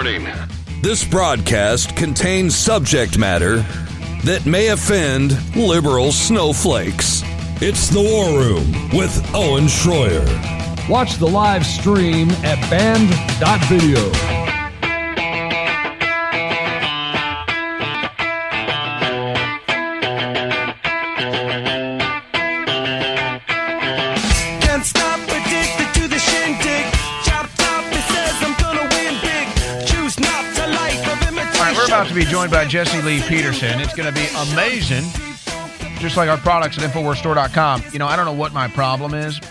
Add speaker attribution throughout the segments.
Speaker 1: Warning.
Speaker 2: This broadcast contains subject matter that may offend liberal snowflakes. It's The War Room with Owen Schroyer.
Speaker 3: Watch the live stream at band.video.
Speaker 4: About to be joined by Jesse Lee Peterson. It's going to be amazing, just like our products at InfoWarsStore.com. You know, I don't know what my problem is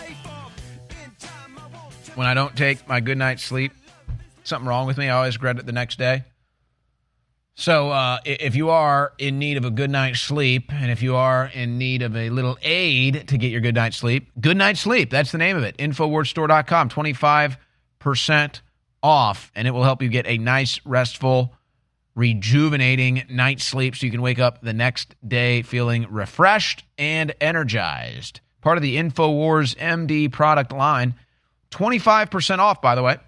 Speaker 4: when I don't take my good night's sleep. Something wrong with me. I always regret it the next day. So if you are in need of a good night's sleep, and if you are in need of a little aid to get your good night's sleep, that's the name of it. InfoWarsStore.com, 25% off, and it will help you get a nice, restful, rejuvenating night's sleep so you can wake up the next day feeling refreshed and energized. Part of the InfoWars MD product line. 25% off, by the way.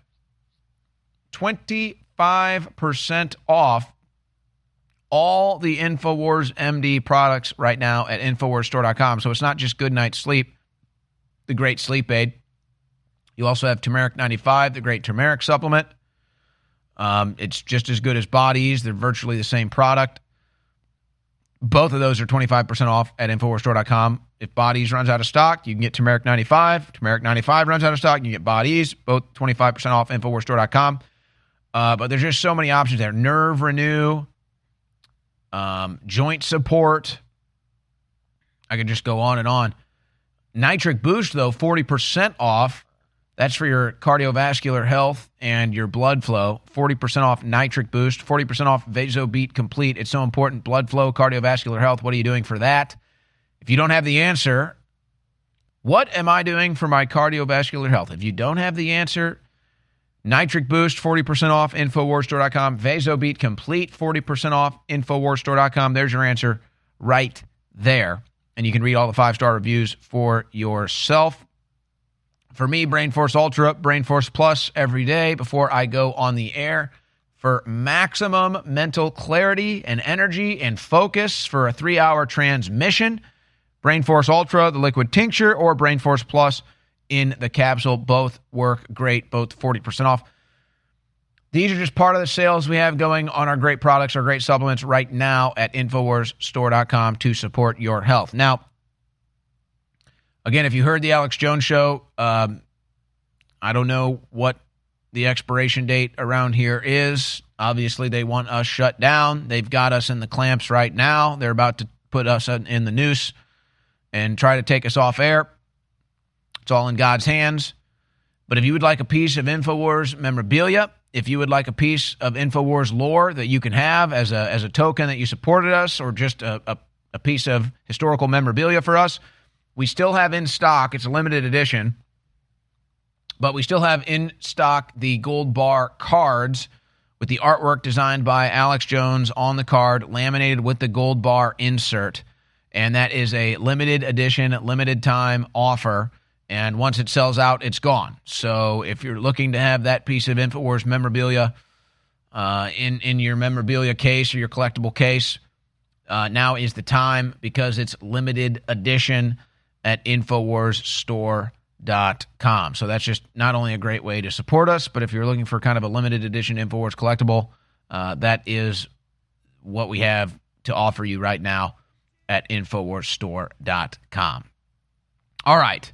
Speaker 4: 25% off all the InfoWars MD products right now at InfoWarsStore.com. So it's not just good night's sleep, the great sleep aid. You also have Turmeric 95, the great turmeric supplement. It's just as good as Bodies. They're virtually the same product. Both of those are 25% off at InfoWarsStore.com. If Bodies runs out of stock, you can get Turmeric 95. Turmeric 95 runs out of stock, you can get Bodies. Both 25% off InfoWarsStore.com. But there's just so many options there. Nerve Renew, joint support. I could just go on and on. Nitric Boost, though, 40% off. That's for your cardiovascular health and your blood flow. 40% off Nitric Boost, 40% off VasoBeat Complete. It's so important. Blood flow, cardiovascular health. What are you doing for that? If you don't have the answer, what am I doing for my cardiovascular health? If you don't have the answer, Nitric Boost, 40% off, InfoWarsStore.com. VasoBeat Complete, 40% off, InfoWarsStore.com. There's your answer right there. And you can read all the 5-star reviews for yourself. For me, Brain Force Ultra, Brain Force Plus every day before I go on the air for maximum mental clarity and energy and focus for a 3-hour transmission. Brain Force Ultra, the liquid tincture, or Brain Force Plus in the capsule. Both work great, both 40% off. These are just part of the sales we have going on our great products, our great supplements right now at InfoWarsStore.com to support your health. Now, again, if you heard the Alex Jones show, I don't know what the expiration date around here is. Obviously, they want us shut down. They've got us in the clamps right now. They're about to put us in the noose and try to take us off air. It's all in God's hands. But if you would like a piece of InfoWars memorabilia, if you would like a piece of InfoWars lore that you can have as a token that you supported us, or just a piece of historical memorabilia for us, we still have in stock. It's a limited edition, but we still have in stock the Gold Bar cards with the artwork designed by Alex Jones on the card, laminated with the Gold Bar insert. And that is a limited edition, limited time offer. And once it sells out, it's gone. So if you're looking to have that piece of InfoWars memorabilia in your memorabilia case or your collectible case, now is the time, because it's limited edition at InfoWarsStore.com. So that's just not only a great way to support us, but if you're looking for kind of a limited edition InfoWars collectible, that is what we have to offer you right now at InfoWarsStore.com. All right.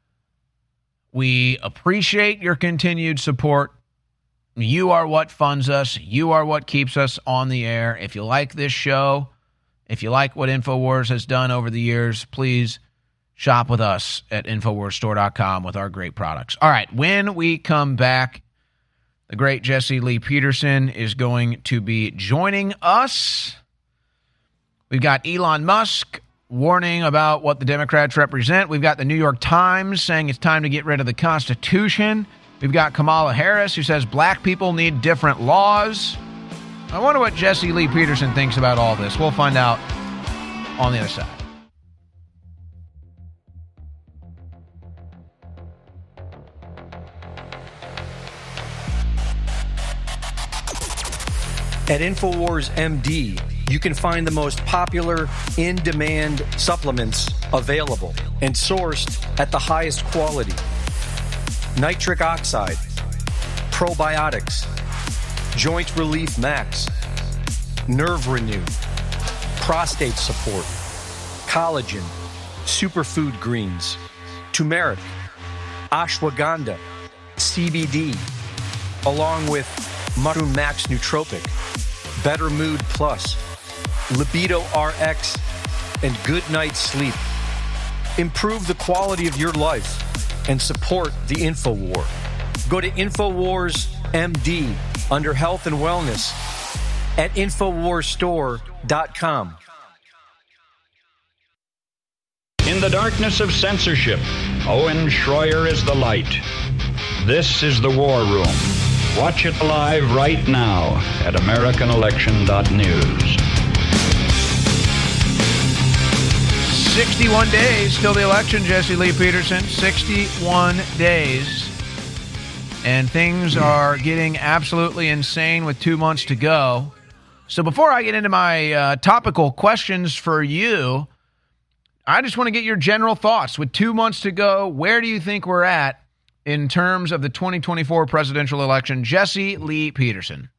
Speaker 4: We appreciate your continued support. You are what funds us. You are what keeps us on the air. If you like this show, if you like what InfoWars has done over the years, please shop with us at InfoWarsStore.com with our great products. All right, when we come back, the great Jesse Lee Peterson is going to be joining us. We've got Elon Musk warning about what the Democrats represent. We've got the New York Times saying it's time to get rid of the Constitution. We've got Kamala Harris, who says black people need different laws. I wonder what Jesse Lee Peterson thinks about all this. We'll find out on the other side.
Speaker 1: At InfoWars MD, you can find the most popular in-demand supplements available and sourced at the highest quality. Nitric oxide, probiotics, joint relief max, nerve renew, prostate support, collagen, superfood greens, turmeric, ashwagandha, CBD, along with Mushroom Max Nootropic, Better Mood Plus, Libido RX, and Good Night's Sleep. Improve the quality of your life and support the InfoWar. Go to InfoWars MD under Health and Wellness at InfoWarsStore.com.
Speaker 5: In the darkness of censorship, Owen Schroyer is the light. This is the War Room. Watch it live right now at AmericanElection.news.
Speaker 4: 61 days till the election, Jesse Lee Peterson. 61 days. And things are getting absolutely insane with 2 months to go. So before I get into my topical questions for you, I just want to get your general thoughts. With 2 months to go, where do you think we're at in terms of the 2024 presidential election? Jesse Lee Peterson.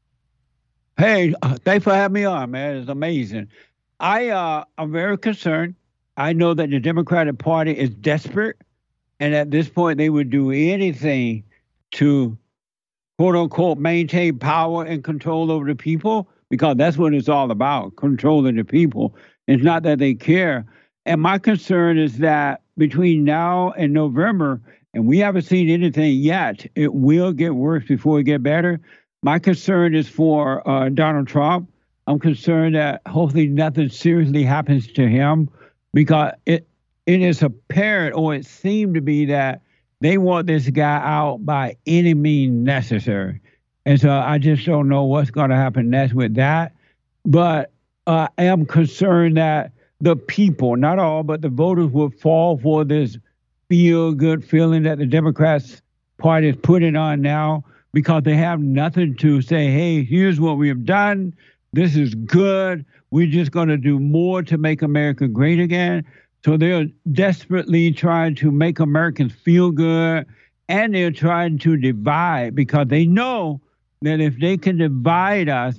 Speaker 6: Hey, thanks for having me on, man. It's amazing. I'm very concerned. I know that the Democratic Party is desperate, and at this point, they would do anything to, quote unquote, maintain power and control over the people, because that's what it's all about, controlling the people. It's not that they care. And my concern is that between now and November, and we haven't seen anything yet, it will get worse before it get better. My concern is for Donald Trump. I'm concerned that hopefully nothing seriously happens to him, because it is apparent, or it seemed to be, that they want this guy out by any means necessary. And so I just don't know what's going to happen next with that. But I am concerned that the people, not all, but the voters, will fall for this feel-good feeling that the Democrats Party is putting on now, because they have nothing to say, hey, here's what we have done. This is good. We're just going to do more to make America great again. So they're desperately trying to make Americans feel good, and they're trying to divide, because they know that if they can divide us,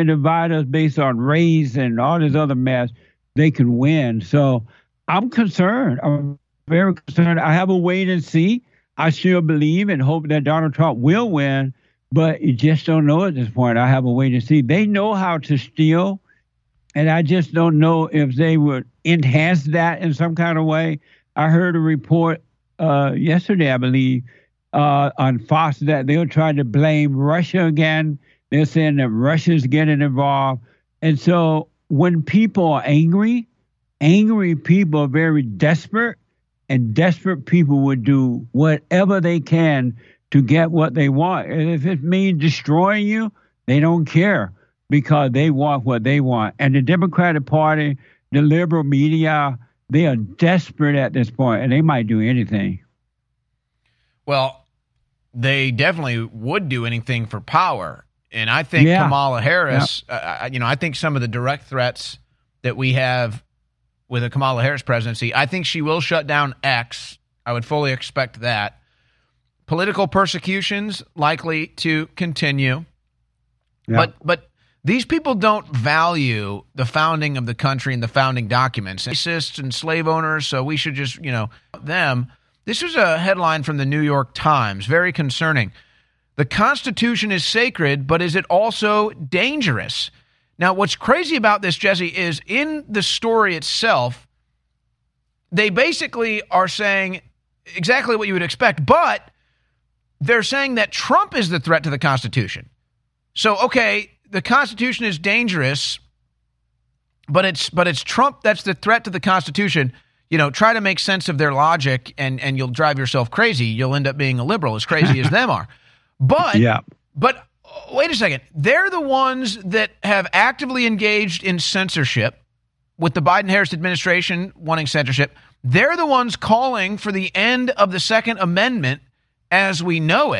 Speaker 6: based on race and all this other mess, they can win. So I'm concerned. I'm very concerned. I have a wait and see. I still believe and hope that Donald Trump will win, but you just don't know at this point. I have a wait and see. They know how to steal, and I just don't know if they would enhance that in some kind of way. I heard a report yesterday, I believe, on Fox, that they were trying to blame Russia again. They're saying that Russia's getting involved. And so when people are angry people are very desperate, and desperate people would do whatever they can to get what they want. And if it means destroying you, they don't care, because they want what they want. And the Democratic Party, the liberal media, they are desperate at this point, and they might do anything.
Speaker 4: Well, they definitely would do anything for power. And I think Kamala Harris, I think some of the direct threats that we have with a Kamala Harris presidency, I think she will shut down X. I would fully expect that. Political persecutions likely to continue. Yeah. But these people don't value the founding of the country and the founding documents. Racists and slave owners, so we should just, them. This was a headline from the New York Times, very concerning. The Constitution is sacred, but is it also dangerous? Now, what's crazy about this, Jesse, is in the story itself, they basically are saying exactly what you would expect, but they're saying that Trump is the threat to the Constitution. So, okay, the Constitution is dangerous, but it's Trump that's the threat to the Constitution. Try to make sense of their logic, and you'll drive yourself crazy. You'll end up being a liberal, as crazy as them are. But wait a second. They're the ones that have actively engaged in censorship, with the Biden-Harris administration wanting censorship. They're the ones calling for the end of the Second Amendment as we know it.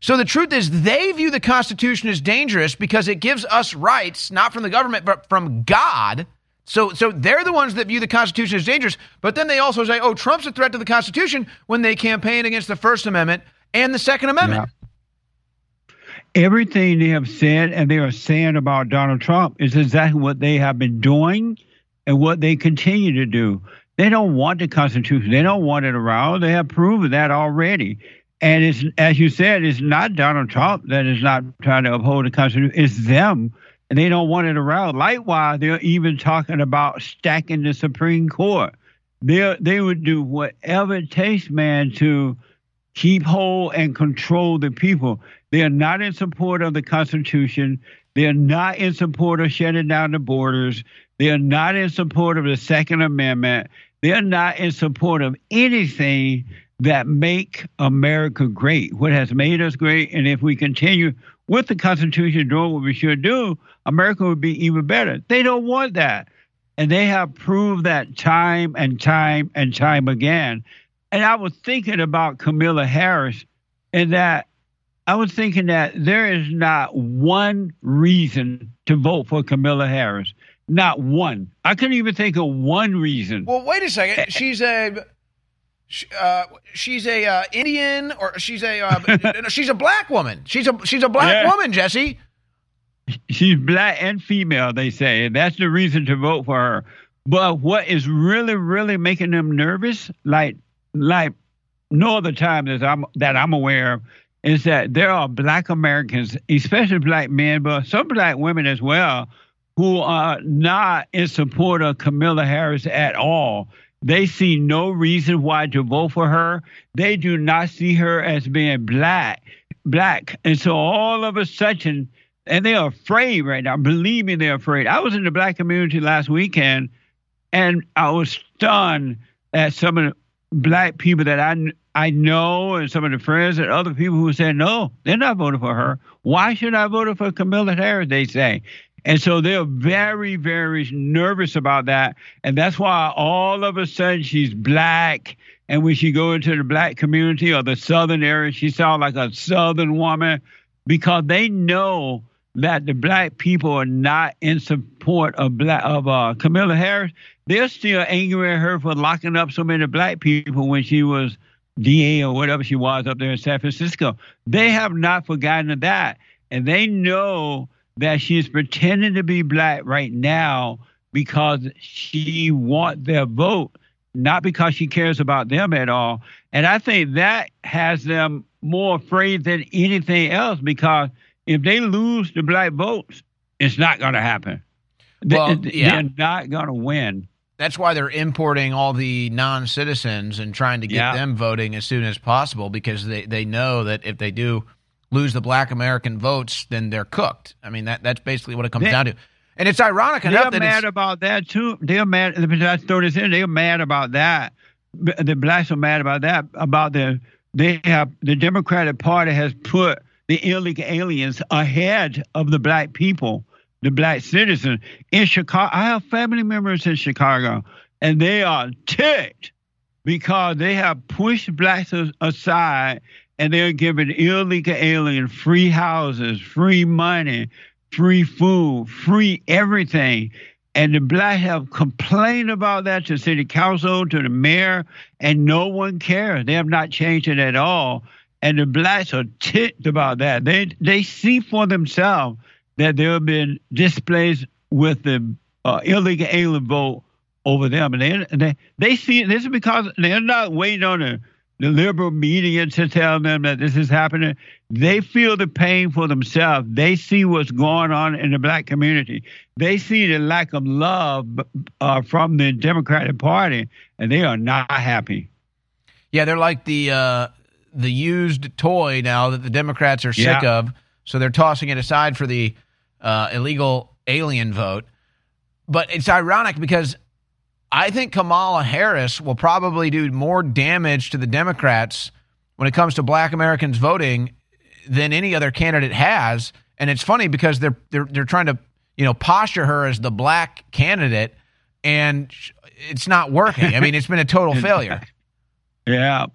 Speaker 4: So the truth is they view the Constitution as dangerous because it gives us rights, not from the government, but from God. So they're the ones that view the Constitution as dangerous. But then they also say, oh, Trump's a threat to the Constitution when they campaign against the First Amendment and the Second Amendment.
Speaker 6: Yeah. Everything they have said and they are saying about Donald Trump is exactly what they have been doing and what they continue to do. They don't want the Constitution. They don't want it around. They have proven that already. And it's, as you said, it's not Donald Trump that is not trying to uphold the Constitution. It's them, and they don't want it around. Likewise, they're even talking about stacking the Supreme Court. They would do whatever it takes, man, to keep hold and control the people. They are not in support of the Constitution. They are not in support of shutting down the borders. They are not in support of the Second Amendment. They are not in support of anything that make America great, what has made us great. And if we continue with the Constitution doing what we should do, America would be even better. They don't want that. And they have proved that time and time and time again. And I was thinking about Kamala Harris, and that I was thinking that there is not one reason to vote for Kamala Harris. Not one. I couldn't even think of one reason.
Speaker 4: Well, wait a second. She's a Indian, or she's a black woman. She's a black woman, Jesse.
Speaker 6: She's black and female, they say, and that's the reason to vote for her. But what is really, really making them nervous, like no other time that I'm aware of, is that there are black Americans, especially black men, but some black women as well, who are not in support of Kamala Harris at all. They see no reason why to vote for her. They do not see her as being black. And so all of a sudden, and they're afraid right now. Believe me, they're afraid. I was in the black community last weekend, and I was stunned at some of the black people that I know, and some of the friends and other people who said, no, they're not voting for her. Why should I vote for Kamala Harris, they say. And so they're very, very nervous about that. And that's why all of a sudden she's black. And when she go into the black community or the southern area, she sounds like a southern woman, because they know that the black people are not in support of Kamala Harris. They're still angry at her for locking up so many black people when she was DA or whatever she was up there in San Francisco. They have not forgotten that. And they know that she is pretending to be black right now because she wants their vote, not because she cares about them at all. And I think that has them more afraid than anything else, because if they lose the black votes, it's not going to happen.
Speaker 4: Well,
Speaker 6: They're not going to win.
Speaker 4: That's why they're importing all the non-citizens and trying to get them voting as soon as possible, because they know that if they do lose the black American votes, then they're cooked. I mean, that's basically what it comes down to. And it's ironic enough that
Speaker 6: they're mad about that too. They're mad. They're mad about that. The blacks are mad about that. The Democratic Party has put the illegal aliens ahead of the black people, the black citizens in Chicago. I have family members in Chicago, and they are ticked because they have pushed blacks aside. And they're giving illegal aliens free houses, free money, free food, free everything. And the blacks have complained about that to city council, to the mayor, and no one cares. They have not changed it at all. And the blacks are ticked about that. They see for themselves that they have been displaced with the illegal alien vote over them. And they see this is because they're not waiting on the liberal media to tell them that this is happening. They feel the pain for themselves. They see what's going on in the black community. They see the lack of love from the Democratic Party, and they are not happy.
Speaker 4: Yeah, they're like the used toy now that the Democrats are sick of, so they're tossing it aside for the illegal alien vote. But it's ironic because I think Kamala Harris will probably do more damage to the Democrats when it comes to black Americans voting than any other candidate has. And it's funny because they're trying to, posture her as the black candidate, and it's not working. I mean, it's been a total failure.
Speaker 6: Yeah.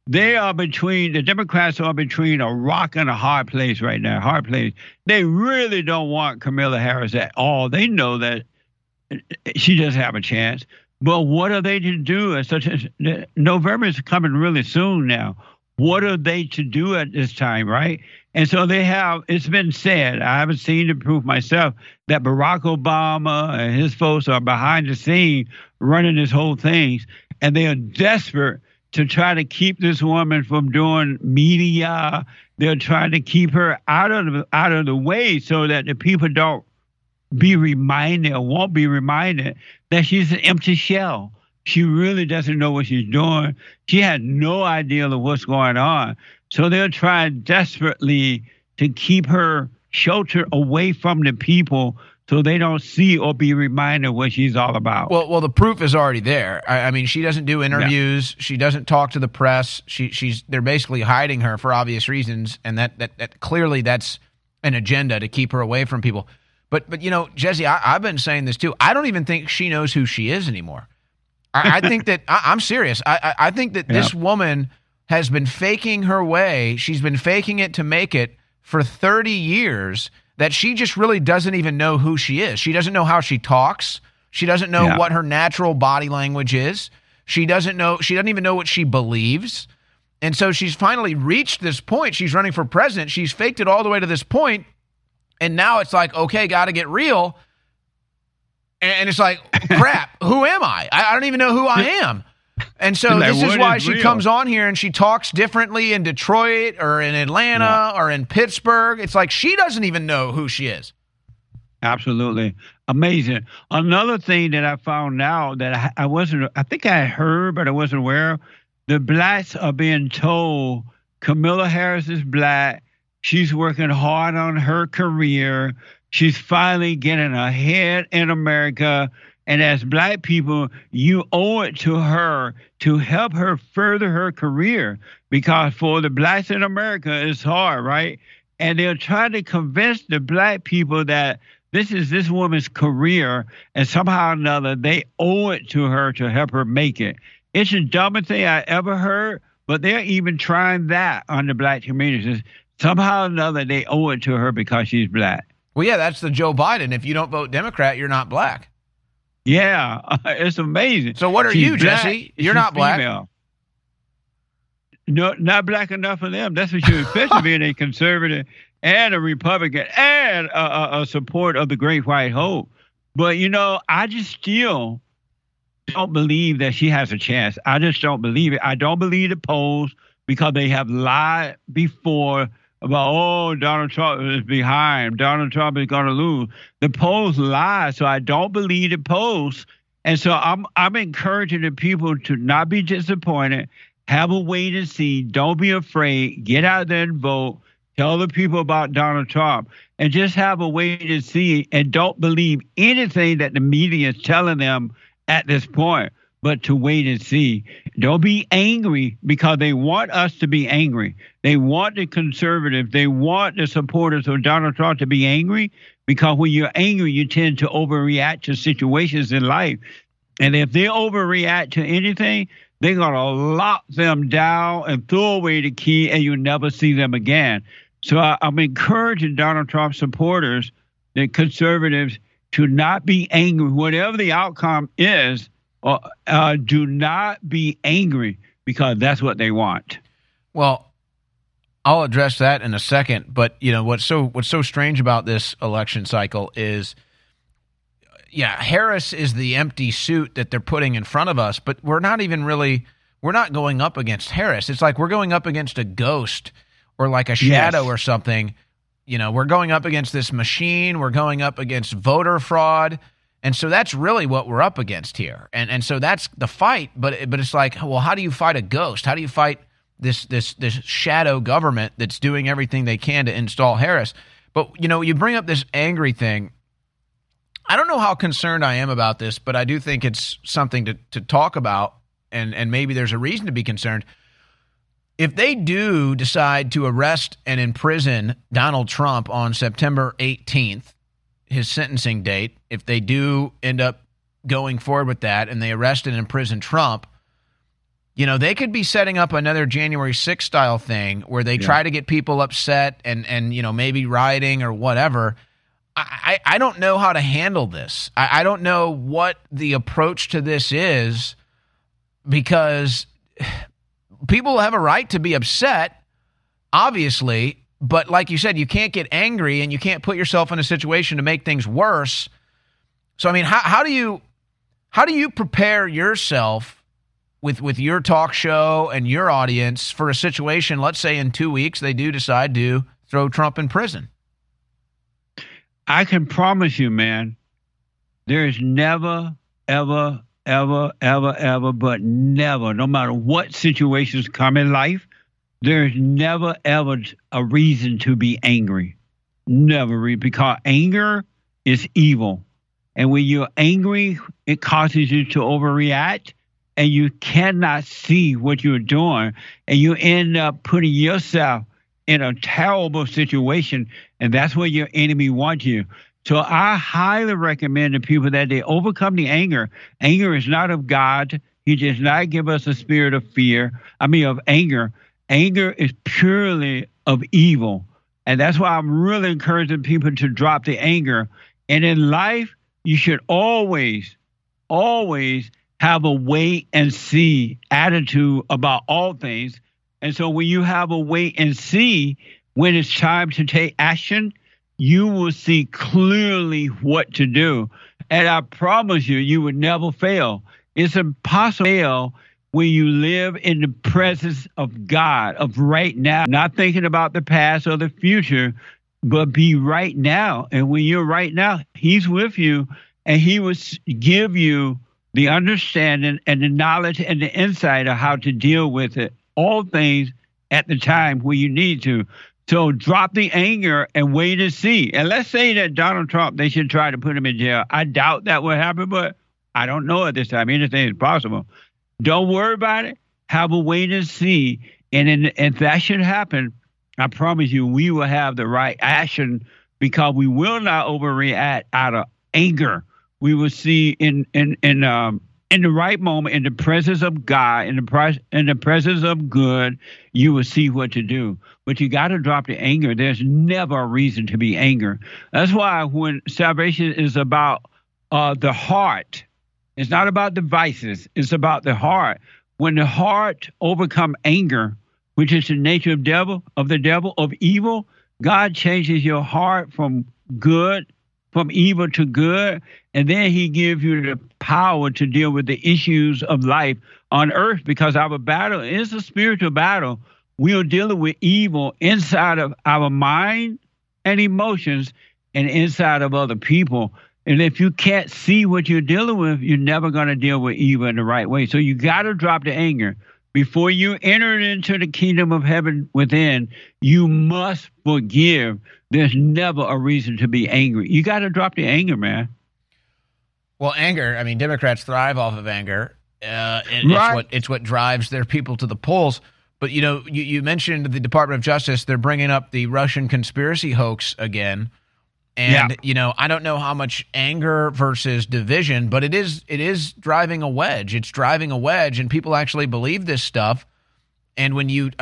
Speaker 6: the Democrats are between a rock and a hard place right now. Hard place. They really don't want Kamala Harris at all. They know that she doesn't have a chance. But what are they to do? November is coming really soon now. What are they to do at this time, right? And so it's been said, I haven't seen the proof myself, that Barack Obama and his folks are behind the scene running this whole thing. And they are desperate to try to keep this woman from doing media. They're trying to keep her out of the way so that the people don't be reminded or won't be reminded that she's an empty shell. She really doesn't know what she's doing. She had no idea of what's going on. So they're trying desperately to keep her sheltered away from the people so they don't see or be reminded what she's all about.
Speaker 4: Well, the proof is already there. I mean, she doesn't do interviews. Yeah. She doesn't talk to the press. They're basically hiding her for obvious reasons, and that clearly that's an agenda to keep her away from people. But you know, Jesse, I've been saying this too. I don't even think she knows who she is anymore. I think that I'm serious. I think that this woman has been faking her way. She's been faking it to make it for 30 years, that she just really doesn't even know who she is. She doesn't know how she talks. She doesn't know what her natural body language is. She doesn't even know what she believes. And so she's finally reached this point. She's running for president. She's faked it all the way to this point. And now it's like, okay, got to get real. And it's like, crap, who am I? I don't even know who I am. And so this is why she comes on here and she talks differently in Detroit or in Atlanta or in Pittsburgh. It's like she doesn't even know who she is.
Speaker 6: Absolutely. Amazing. Another thing that I found out that I think I heard, but I wasn't aware of, the blacks are being told Kamala Harris is black. She's working hard on her career. She's finally getting ahead in America. And as black people, you owe it to her to help her further her career, because for the blacks in America, it's hard, right? And they're trying to convince the black people that this is this woman's career, and somehow or another, they owe it to her to help her make it. It's the dumbest thing I ever heard, but they're even trying that on the black communities. Somehow or another, they owe it to her because she's black.
Speaker 4: Well, yeah, that's the Joe Biden. If you don't vote Democrat, you're not black.
Speaker 6: Yeah, it's amazing.
Speaker 4: So what are you, Jesse? You're not black. Female.
Speaker 6: No, not black enough for them. That's what you, especially being a conservative and a Republican and a support of the Great White Hope. But, you know, I just still don't believe that she has a chance. I just don't believe it. I don't believe the polls because they have lied before about, Donald Trump is behind. Donald Trump is going to lose. The polls lie, so I don't believe the polls. And so I'm encouraging the people to not be disappointed. Have a wait and see. Don't be afraid. Get out there and vote. Tell the people about Donald Trump. And just have a wait and see. And don't believe anything that the media is telling them at this point, but to wait and see. Don't be angry because they want us to be angry. They want the conservatives, they want the supporters of Donald Trump to be angry, because when you're angry, you tend to overreact to situations in life. And if they overreact to anything, they're going to lock them down and throw away the key, and you'll never see them again. So I'm encouraging Donald Trump supporters, the conservatives, to not be angry. Whatever the outcome is, do not be angry, because that's what they want.
Speaker 4: Well, I'll address that in a second. But you know what's so strange about this election cycle is, Harris is the empty suit that they're putting in front of us. But we're not going up against Harris. It's like we're going up against a ghost or like a shadow or something. You know, we're going up against this machine. We're going up against voter fraud. And so that's really what we're up against here. And so that's the fight. But it's like, well, how do you fight a ghost? How do you fight this shadow government that's doing everything they can to install Harris? But, you know, you bring up this angry thing. I don't know how concerned I am about this, but I do think it's something to talk about, and maybe there's a reason to be concerned. If they do decide to arrest and imprison Donald Trump on September 18th, his sentencing date, if they do end up going forward with that and they arrest and imprison Trump, they could be setting up another January 6th style thing where they try to get people upset and maybe rioting or whatever. I don't know how to handle this. I don't know what the approach to this is, because people have a right to be upset, obviously, but like you said, you can't get angry and you can't put yourself in a situation to make things worse. So, I mean, how do you prepare yourself with your talk show and your audience for a situation, let's say in 2 weeks, they do decide to throw Trump in prison?
Speaker 6: I can promise you, man, there is never, ever, ever, ever, ever, but never, no matter what situations come in life, there's never, ever a reason to be angry. Never, because anger is evil. And when you're angry, it causes you to overreact, and you cannot see what you're doing, and you end up putting yourself in a terrible situation, and that's where your enemy wants you. So I highly recommend to people that they overcome the anger. Anger is not of God. He does not give us a spirit of of anger. Anger is purely of evil. And that's why I'm really encouraging people to drop the anger. And in life, you should always, always have a wait and see attitude about all things. And so when you have a wait and see, when it's time to take action, you will see clearly what to do. And I promise you, you would never fail. It's impossible to fail when you live in the presence of God, of right now, not thinking about the past or the future, but be right now. And when you're right now, He's with you, and He will give you the understanding and the knowledge and the insight of how to deal with it. All things at the time where you need to. So drop the anger and wait and see. And let's say that Donald Trump, they should try to put him in jail. I doubt that will happen, but I don't know at this time. Anything is possible. Don't worry about it. Have a wait and see. And if that should happen, I promise you, we will have the right action, because we will not overreact out of anger. We will see in the right moment, in the presence of God, in the presence of good, you will see what to do. But you got to drop the anger. There's never a reason to be angry. That's why when salvation is about the heart, it's not about devices. It's about the heart. When the heart overcomes anger, which is the nature of evil, God changes your heart from evil to good, and then He gives you the power to deal with the issues of life on earth, because our battle is a spiritual battle. We are dealing with evil inside of our mind and emotions and inside of other people. And if you can't see what you're dealing with, you're never going to deal with evil in the right way. So you got to drop the anger. Before you enter into the kingdom of heaven within, you must forgive. There's never a reason to be angry. You got to drop the anger, man.
Speaker 4: Well, anger, I mean, Democrats thrive off of anger.
Speaker 6: Right.
Speaker 4: It's what drives their people to the polls. But, you mentioned the Department of Justice. They're bringing up the Russian conspiracy hoax again. And, I don't know how much anger versus division, but it is driving a wedge. It's driving a wedge, and people actually believe this stuff. And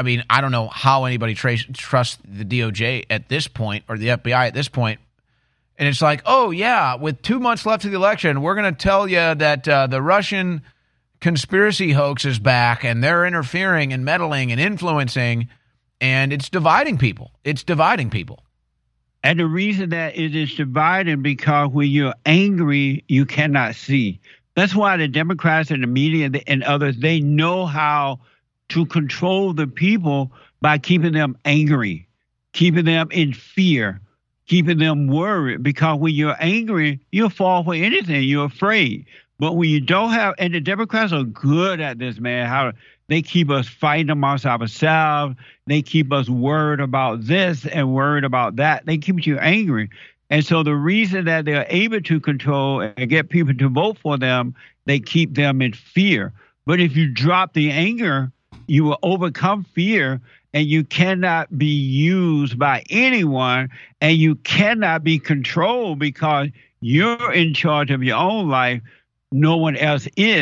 Speaker 4: I don't know how anybody trusts the DOJ at this point, or the FBI at this point. And it's like, oh, yeah, with 2 months left of the election, we're going to tell you that the Russian conspiracy hoax is back, and they're interfering and meddling and influencing, and it's dividing people. It's dividing people.
Speaker 6: And the reason that it is dividing, because when you're angry, you cannot see. That's why the Democrats and the media and others, they know how to control the people by keeping them angry, keeping them in fear, keeping them worried. Because when you're angry, you'll fall for anything. You're afraid. But when you don't have, and the Democrats are good at this, man, how they keep us fighting amongst ourselves. They keep us worried about this and worried about that. They keep you angry. And so the reason that they're able to control and get people to vote for them, they keep them in fear. But if you drop the anger, you will overcome fear, and you cannot be used by anyone, and you cannot be controlled, because you're in charge of your own life. No one else is.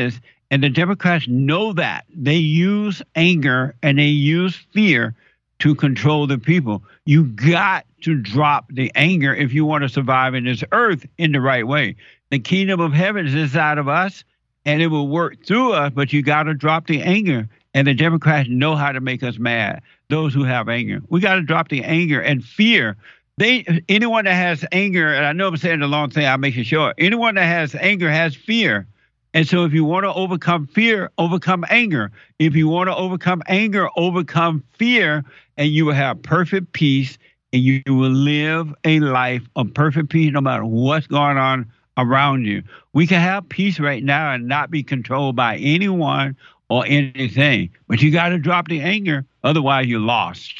Speaker 6: And the Democrats know that. They use anger and they use fear to control the people. You got to drop the anger if you want to survive in this earth in the right way. The kingdom of heaven is inside of us, and it will work through us, but you got to drop the anger. And the Democrats know how to make us mad, those who have anger. We got to drop the anger and fear. Anyone that has anger, and I know I'm saying the long thing, I'll make it short. Anyone that has anger has fear. And so if you want to overcome fear, overcome anger. If you want to overcome anger, overcome fear, and you will have perfect peace, and you will live a life of perfect peace no matter what's going on around you. We can have peace right now and not be controlled by anyone or anything. But you got to drop the anger, otherwise you're lost.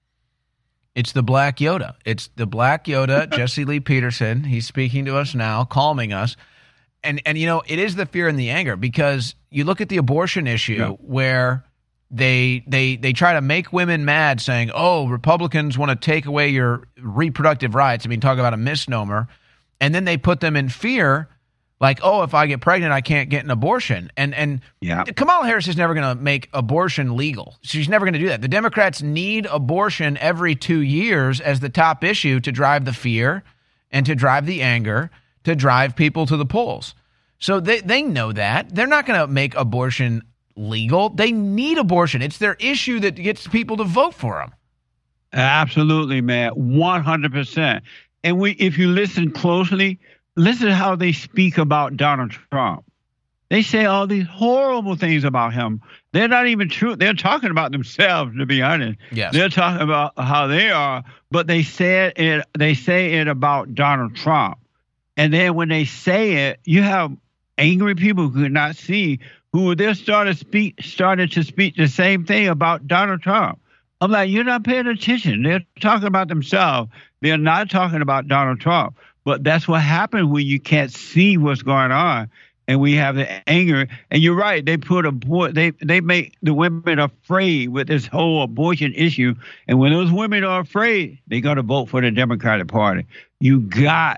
Speaker 4: It's the Black Yoda. It's the Black Yoda, Jesse Lee Peterson. He's speaking to us now, calming us. And you know, it is the fear and the anger, because you look at the abortion issue where they try to make women mad, saying, oh, Republicans want to take away your reproductive rights. I mean, talk about a misnomer. And then they put them in fear, like, oh, if I get pregnant, I can't get an abortion. And Kamala Harris is never going to make abortion legal. She's never going to do that. The Democrats need abortion every 2 years as the top issue to drive the fear and to drive the anger, to drive people to the polls. So they know that. They're not going to make abortion legal. They need abortion. It's their issue that gets people to vote for them.
Speaker 6: Absolutely, man. 100%. And if you listen closely, listen to how they speak about Donald Trump. They say all these horrible things about him. They're not even true. They're talking about themselves, to be honest.
Speaker 4: Yes.
Speaker 6: They're talking about how they are, but they say it about Donald Trump. And then when they say it, you have angry people who could not see, who they started to speak the same thing about Donald Trump. I'm like, you're not paying attention. They're talking about themselves. They're not talking about Donald Trump. But that's what happens when you can't see what's going on, and we have the anger. And you're right. They they make the women afraid with this whole abortion issue. And when those women are afraid, they're going to vote for the Democratic Party. You got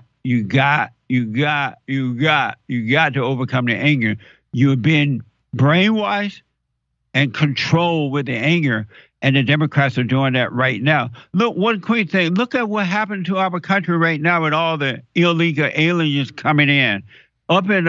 Speaker 6: to overcome the anger. You've been brainwashed and controlled with the anger. And the Democrats are doing that right now. Look, one quick thing. Look at what happened to our country right now with all the illegal aliens coming in. Up in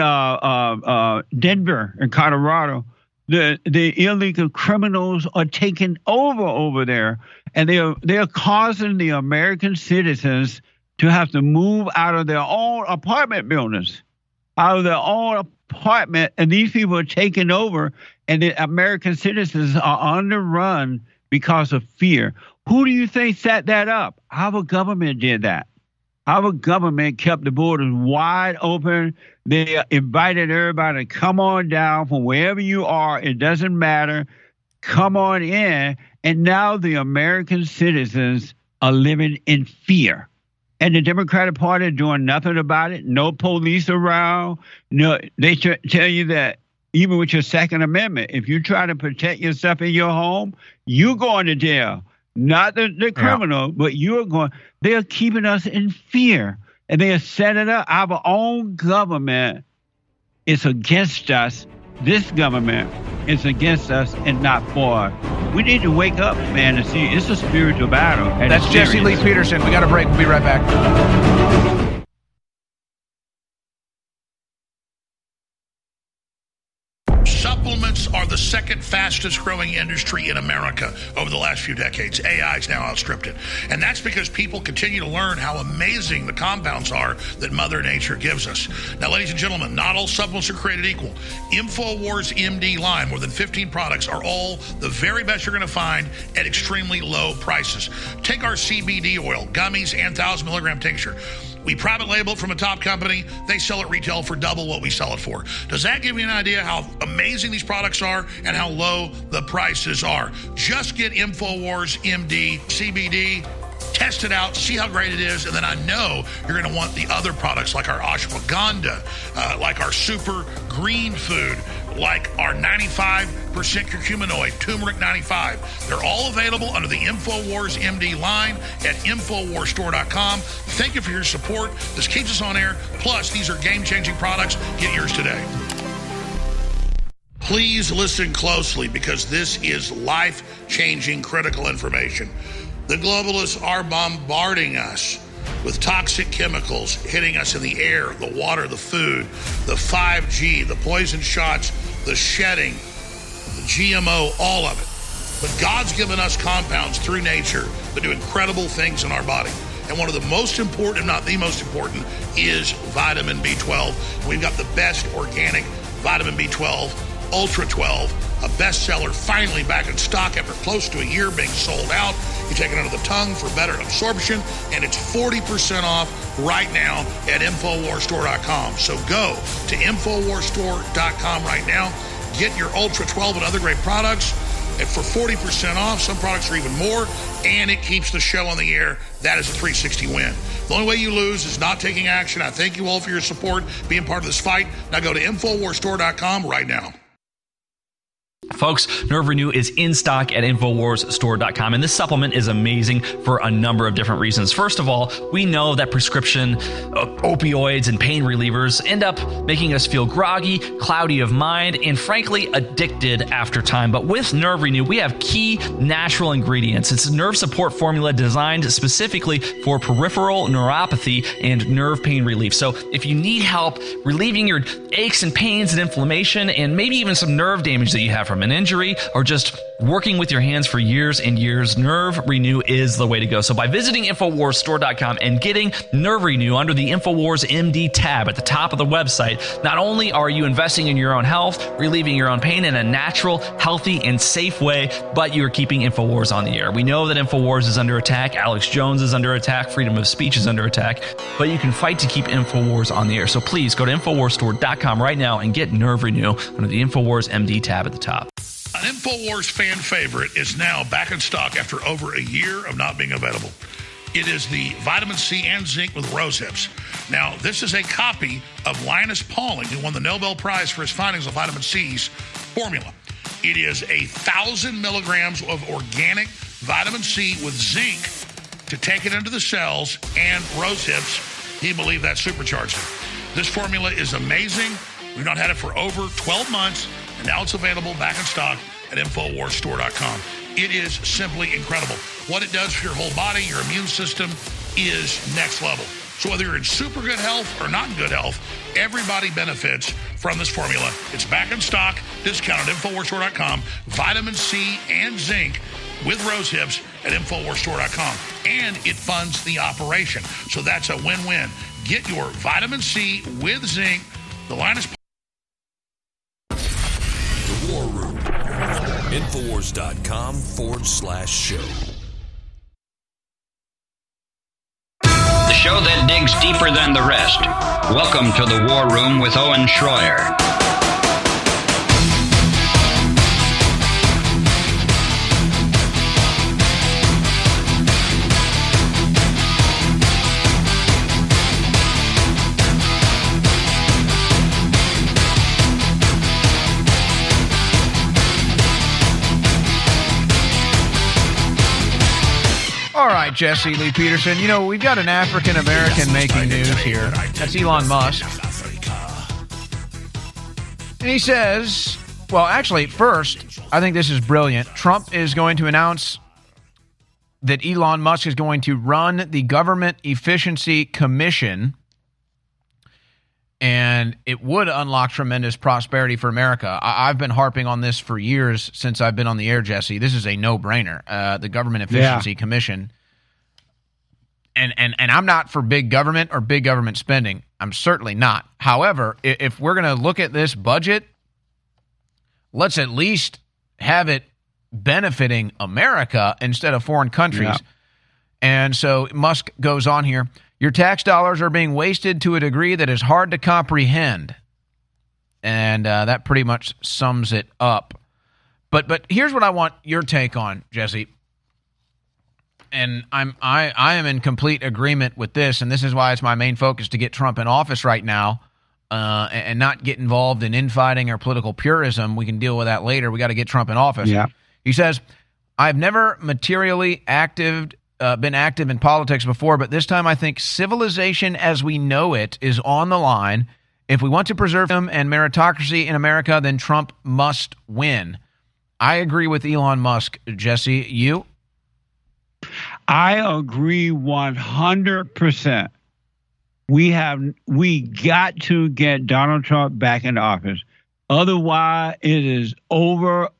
Speaker 6: Denver and Colorado, the illegal criminals are taking over there. And they are causing the American citizens to have to move out of their own apartment buildings, out of their own apartment. And these people are taking over, and the American citizens are on the run because of fear. Who do you think set that up? Our government did that. Our government kept the borders wide open. They invited everybody to come on down from wherever you are. It doesn't matter. Come on in. And now the American citizens are living in fear. And the Democratic Party are doing nothing about it. No police around. No, they tell you that even with your Second Amendment, if you try to protect yourself in your home, you're going to jail. Not the criminal, but you're going. They're keeping us in fear. And they are setting up our own government. It's against us. This government is against us and not for us. We need to wake up, man, and see it's a spiritual battle. And
Speaker 4: that's Jesse Lee Peterson. We got a break. We'll be right back.
Speaker 7: Supplements are the second fastest growing industry in America over the last few decades. AI's now outstripped it. And that's because people continue to learn how amazing the compounds are that Mother Nature gives us. Now, ladies and gentlemen, not all supplements are created equal. InfoWars MD line, more than 15 products, are all the very best you're going to find at extremely low prices. Take our CBD oil, gummies, and 1,000 milligram tincture. We private label it from a top company. They sell it retail for double what we sell it for. Does that give you an idea how amazing these products are and how low the prices are? Just get InfoWars MD CBD, test it out, see how great it is, and then I know you're going to want the other products like our ashwagandha, like our super green food, like our 95% curcuminoid, turmeric 95. They're all available under the InfoWars MD line at InfoWarsStore.com. Thank you for your support. This keeps us on air. Plus, these are game-changing products. Get yours today. Please listen closely because this is life-changing critical information. The globalists are bombarding us with toxic chemicals hitting us in the air, the water, the food, the 5G, the poison shots, the shedding, the GMO, all of it. But God's given us compounds through nature that do incredible things in our body. And one of the most important, if not the most important, is vitamin B12. We've got the best organic vitamin B12, Ultra 12, a bestseller, finally back in stock after close to a year being sold out. You take it under the tongue for better absorption, and it's 40% off right now at InfoWarsStore.com. So go to InfoWarsStore.com right now. Get your Ultra 12 and other great products and for 40% off. Some products are even more, and it keeps the show on the air. That is a 360 win. The only way you lose is not taking action. I thank you all for your support, being part of this fight. Now go to InfoWarsStore.com right now.
Speaker 8: Folks, Nerve Renew is in stock at InfoWarsStore.com, and this supplement is amazing for a number of different reasons. First of all, we know that prescription opioids and pain relievers end up making us feel groggy, cloudy of mind, and frankly, addicted after time. But with Nerve Renew, we have key natural ingredients. It's a nerve support formula designed specifically for peripheral neuropathy and nerve pain relief. So if you need help relieving your aches and pains and inflammation, and maybe even some nerve damage that you have from an injury, or just working with your hands for years and years, Nerve Renew is the way to go. So by visiting InfoWarsStore.com and getting Nerve Renew under the InfoWars MD tab at the top of the website, not only are you investing in your own health, relieving your own pain in a natural, healthy, and safe way, but you're keeping InfoWars on the air. We know that InfoWars is under attack, Alex Jones is under attack, freedom of speech is under attack, but you can fight to keep InfoWars on the air. So please go to InfoWarsStore.com right now and get Nerve Renew under the InfoWars MD tab at the top.
Speaker 7: An InfoWars fan favorite is now back in stock after over a year of not being available. It is the vitamin C and zinc with rose hips. Now, this is a copy of Linus Pauling, who won the Nobel Prize for his findings of vitamin C's formula. It is 1,000 milligrams of organic vitamin C with zinc to take it into the cells, and rose hips. He believed that supercharged it. This formula is amazing. We've not had it for over 12 months. And now it's available back in stock at InfoWarsStore.com. It is simply incredible. What it does for your whole body, your immune system, is next level. So whether you're in super good health or not in good health, everybody benefits from this formula. It's back in stock, discounted at InfoWarsStore.com. Vitamin C and zinc with rose hips at InfoWarsStore.com. And it funds the operation. So that's a win-win. Get your vitamin C with zinc, the Linus
Speaker 2: War Room. Infowars.com/show.
Speaker 5: The show that digs deeper than the rest. Welcome to the War Room with Owen Schroyer.
Speaker 4: All right, Jesse Lee Peterson. You know, we've got an African-American making news here. That's Elon Musk. And he says, well, actually, first, I think this is brilliant. Trump is going to announce that Elon Musk is going to run the Government Efficiency Commission, and it would unlock tremendous prosperity for America. I've been harping on this for years since I've been on the air, Jesse. This is a no-brainer. The Government Efficiency Commission. And I'm not for big government or big government spending. I'm certainly not. However, if we're going to look at this budget, let's at least have it benefiting America instead of foreign countries. Yeah. And so Musk goes on here. Your tax dollars are being wasted to a degree that is hard to comprehend. And that pretty much sums it up. But here's what I want your take on, Jesse. And I am in complete agreement with this, and this is why it's my main focus to get Trump in office right now and not get involved in infighting or political purism. We can deal with that later. We got to get Trump in office. Yeah. He says, I've never materially been active in politics before, but this time I think civilization as we know it is on the line, If we want to preserve freedom and meritocracy in America, then Trump must win. I agree with Elon Musk, Jesse. You?
Speaker 6: I agree 100%. We got to get Donald Trump back in office. Otherwise, it is over.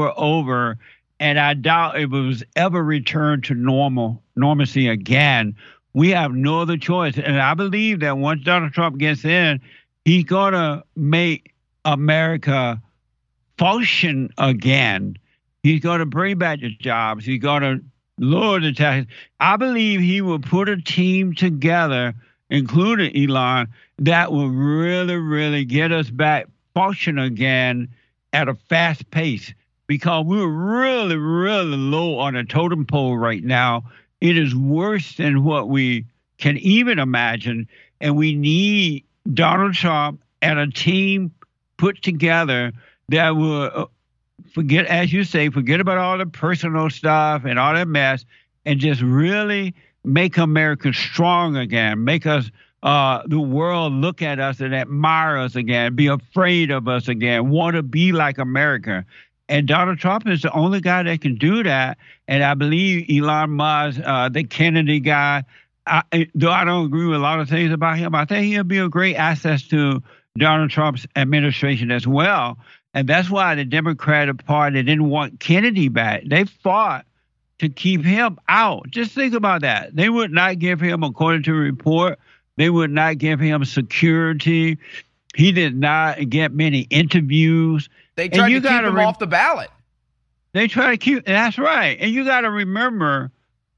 Speaker 6: And I doubt it was ever returned to normalcy again. We have no other choice. And I believe that once Donald Trump gets in, he's going to make America function again. He's going to bring back the jobs. He's going to lower the taxes. I believe he will put a team together, including Elon, that will really, really get us back function again at a fast pace, because we're really, really low on the totem pole right now. It is worse than what we can even imagine, and we need Donald Trump and a team put together that will forget about all the personal stuff and all that mess, and just really make America strong again, make us the world look at us and admire us again, be afraid of us again, want to be like America. And Donald Trump is the only guy that can do that. And I believe Elon Musk, the Kennedy guy, though I don't agree with a lot of things about him, I think he'll be a great asset to Donald Trump's administration as well. And that's why the Democratic Party didn't want Kennedy back. They fought to keep him out. Just think about that. They would not give him, according to the report, they would not give him security. He did not get many interviews.
Speaker 4: They tried to keep him off the ballot.
Speaker 6: They try to keep, that's right. And you got to remember,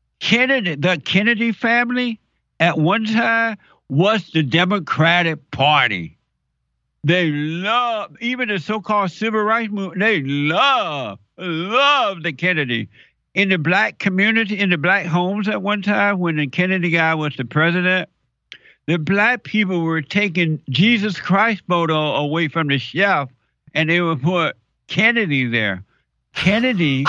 Speaker 6: the Kennedy family at one time was the Democratic Party. They love, even the so-called civil rights movement, they love the Kennedy. In the black community, in the black homes at one time, when the Kennedy guy was the president, the black people were taking Jesus Christ photo away from the shelf, and they would put Kennedy there. Kennedy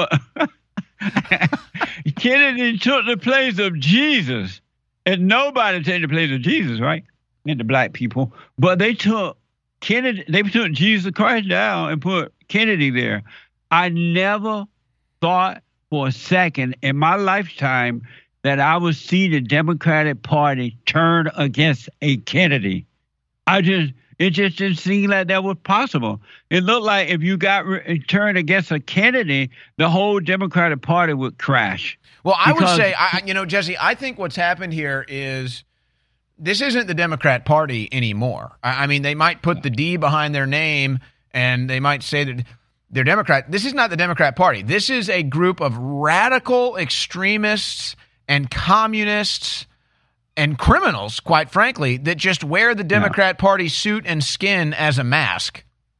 Speaker 6: Kennedy took the place of Jesus, and nobody took the place of Jesus, right? And the black people, but they took Kennedy. They took Jesus Christ down and put Kennedy there. I never thought for a second in my lifetime that I would see the Democratic Party turn against a Kennedy. It just didn't seem like that was possible. It looked like if you got turned against a Kennedy, the whole Democratic Party would crash.
Speaker 4: Well, I would say, Jesse, I think what's happened here is this isn't the Democrat Party anymore. I mean, they might put the D behind their name and they might say that they're Democrat. This is not the Democrat Party. This is a group of radical extremists and communists and criminals, quite frankly, that just wear the Democrat Party suit and skin as a mask.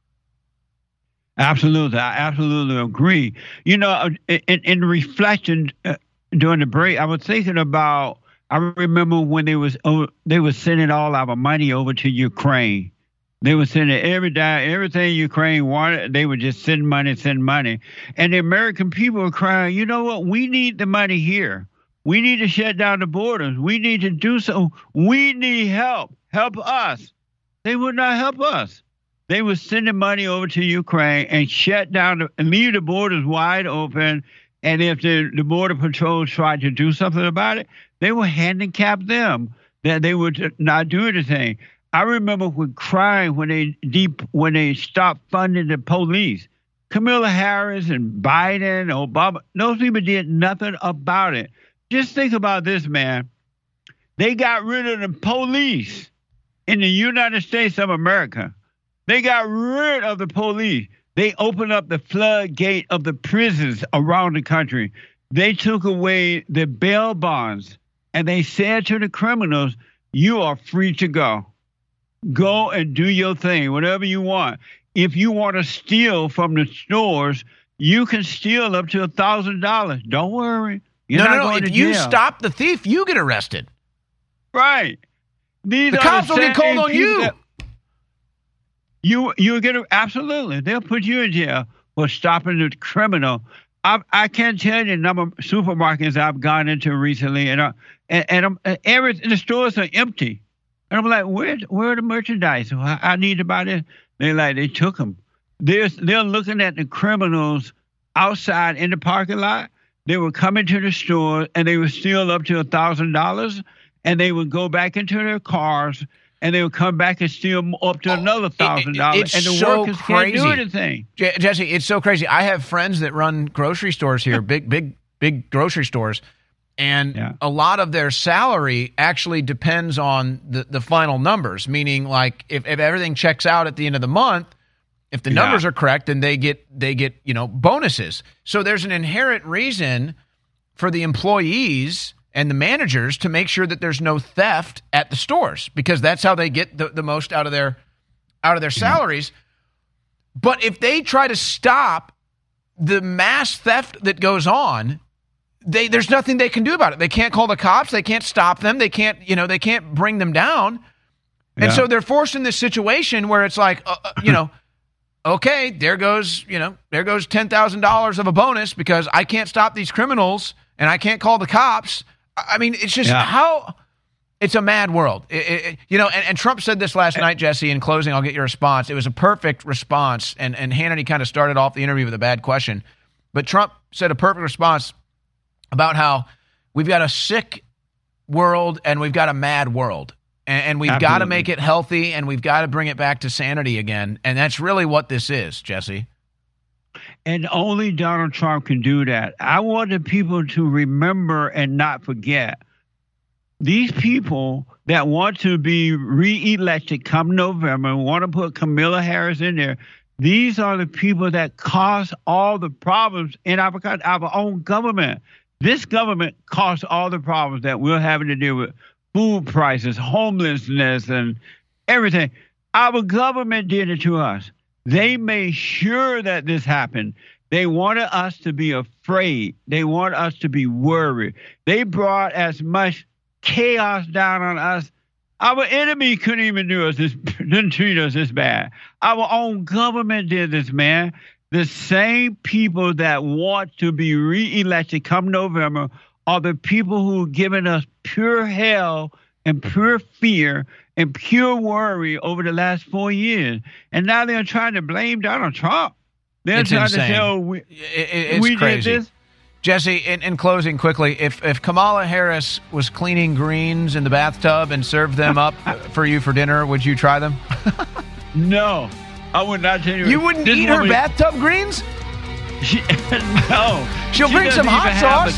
Speaker 6: Absolutely. I absolutely agree. You know, in reflection during the break, I was thinking about, I remember when they was sending all our money over to Ukraine. They were sending everything Ukraine wanted. They would just send money. And the American people were crying, you know what? We need the money here. We need to shut down the borders. We need to do so. We need help. Help us. They would not help us. They were sending money over to Ukraine and shut down and leave the borders wide open. And if the border patrol tried to do something about it, they would handicap them. That they would not do anything. I remember crying when they stopped funding the police. Kamala Harris and Biden, Obama, those people did nothing about it. Just think about this, man. They got rid of the police in the United States of America. They got rid of the police. They opened up the floodgate of the prisons around the country. They took away the bail bonds, and they said to the criminals, you are free to go. Go and do your thing, whatever you want. If you want to steal from the stores, you can steal up to $1,000. Don't worry.
Speaker 4: No. If you stop the thief, you get arrested.
Speaker 6: Right. The
Speaker 4: cops will get called on you.
Speaker 6: You get absolutely. They'll put you in jail for stopping the criminal. I can't tell you the number of supermarkets I've gone into recently, and the stores are empty. And I'm like, where are the merchandise? I need to buy this. They took them. They're looking at the criminals outside in the parking lot. They were coming to the store, and they were still up to $1,000, and they would go back into their cars, and they would come back and steal up to another $1,000, and the
Speaker 4: so
Speaker 6: workers
Speaker 4: crazy.
Speaker 6: can't do anything.
Speaker 4: Jesse, it's so crazy. I have friends that run grocery stores here, big grocery stores, and a lot of their salary actually depends on the final numbers, meaning like if everything checks out at the end of the month, if the numbers are correct, then they get bonuses. So there's an inherent reason for the employees and the managers to make sure that there's no theft at the stores, because that's how they get the most out of their salaries. But if they try to stop the mass theft that goes on, there's nothing they can do about it. They can't call the cops. They can't stop them. They can't bring them down. And so they're forced in this situation where it's like, okay, there goes $10,000 of a bonus because I can't stop these criminals and I can't call the cops. I mean, it's just it's a mad world. And Trump said this last night, Jesse, in closing, I'll get your response. It was a perfect response. And Hannity kind of started off the interview with a bad question. But Trump said a perfect response about how we've got a sick world and we've got a mad world. And we've got to make it healthy, and we've got to bring it back to sanity again. And that's really what this is, Jesse.
Speaker 6: And only Donald Trump can do that. I want the people to remember and not forget. These people that want to be reelected come November and want to put Kamala Harris in there, these are the people that cause all the problems in our own government. This government caused all the problems that we're having to deal with. Food prices, homelessness, and everything. Our government did it to us. They made sure that this happened. They wanted us to be afraid. They want us to be worried. They brought as much chaos down on us. Our enemy couldn't even didn't treat us this bad. Our own government did this, man. The same people that want to be reelected come November are the people who are giving us pure hell and pure fear and pure worry over the last 4 years. And now they're trying to blame Donald Trump. They're trying to say, oh, we did this.
Speaker 4: Jesse, in closing quickly, if Kamala Harris was cleaning greens in the bathtub and served them up for you for dinner, would you try them?
Speaker 6: No, I would not tell you.
Speaker 4: You wouldn't eat her bathtub greens?
Speaker 6: No.
Speaker 4: She'll bring some hot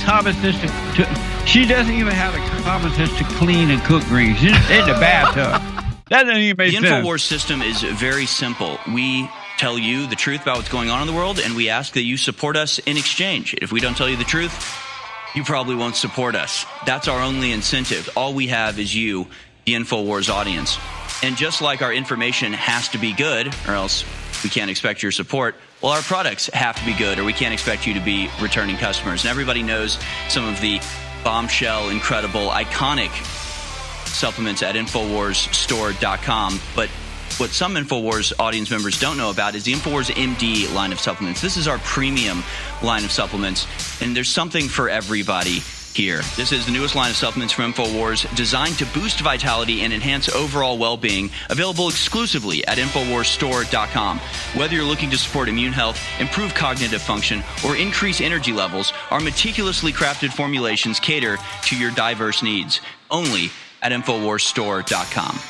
Speaker 6: sauce. She doesn't even have the common sense to clean and cook greens. She's in the bathtub. That doesn't even make sense.
Speaker 9: The InfoWars system is very simple. We tell you the truth about what's going on in the world, and we ask that you support us in exchange. If we don't tell you the truth, you probably won't support us. That's our only incentive. All we have is you, the InfoWars audience. And just like our information has to be good, or else we can't expect your support, well, our products have to be good, or we can't expect you to be returning customers. And everybody knows some of the bombshell, incredible, iconic supplements at InfoWarsStore.com. But what some InfoWars audience members don't know about is the InfoWars MD line of supplements. This is our premium line of supplements, and there's something for everybody here. This is the newest line of supplements from InfoWars, designed to boost vitality and enhance overall well-being, available exclusively at InfoWarsStore.com. Whether you're looking to support immune health, improve cognitive function, or increase energy levels, our meticulously crafted formulations cater to your diverse needs. Only at InfoWarsStore.com.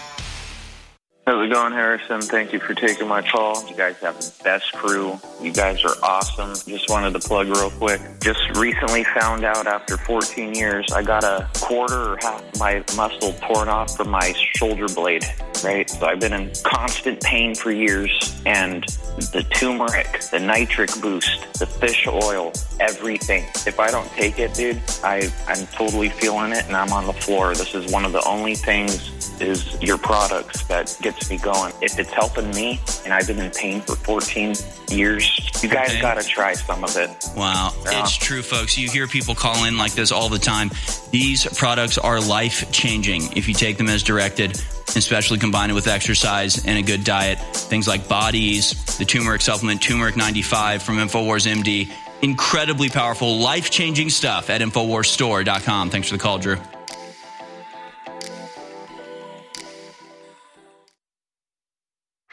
Speaker 10: How's it going, Harrison? Thank you for taking my call. You guys have the best crew. You guys are awesome. Just wanted to plug real quick. Just recently found out after 14 years, I got a quarter or half of my muscle torn off from my shoulder blade, right? So I've been in constant pain for years, and the turmeric, the nitric boost, the fish oil, everything. If I don't take it, dude, I'm totally feeling it, and I'm on the floor. This is one of the only things is your products that gets me going. If it's helping me, and I've been in pain for 14 years, you guys got to try some of it.
Speaker 9: Wow. Yeah. It's true, folks. You hear people call in like this all the time. These products are life-changing if you take them as directed, especially combined with exercise and a good diet. Things like Bodies, the turmeric supplement, Turmeric 95 from InfoWars MD. Incredibly powerful, life-changing stuff at InfoWarsStore.com. Thanks for the call, Drew.